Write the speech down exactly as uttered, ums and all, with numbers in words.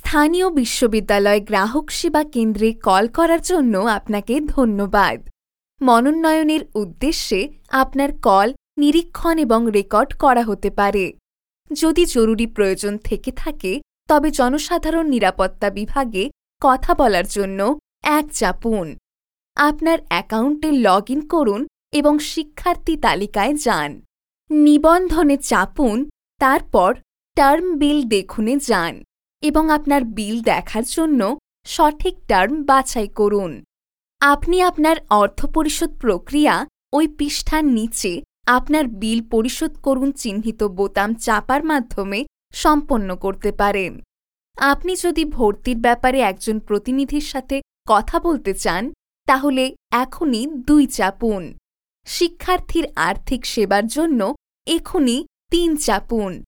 স্থানীয় বিশ্ববিদ্যালয় গ্রাহক সেবা কেন্দ্রে কল করার জন্য আপনাকে ধন্যবাদ। মনোনয়নের উদ্দেশ্যে আপনার কল নিরীক্ষণ এবং রেকর্ড করা হতে পারে। যদি জরুরি প্রয়োজন থেকে থাকে তবে জনসাধারণ নিরাপত্তা বিভাগে কথা বলার জন্য এক চাপুন। আপনার অ্যাকাউন্টে লগ ইন করুন এবং শিক্ষার্থী তালিকায় যান। নিবন্ধনে চাপুন, তারপর টার্ম বিল দেখুনে যান এবং আপনার বিল দেখার জন্য সঠিক টার্ম বাছাই করুন। আপনি আপনার অর্থ পরিশোধ প্রক্রিয়া ওই পৃষ্ঠার নিচে আপনার বিল পরিশোধ করুন চিহ্নিত বোতাম চাপার মাধ্যমে সম্পন্ন করতে পারেন। আপনি যদি ভর্তির ব্যাপারে একজন প্রতিনিধির সাথে কথা বলতে চান তাহলে এখনই দুই চাপুন। শিক্ষার্থীর আর্থিক সেবার জন্য এখনই তিন চাপুন।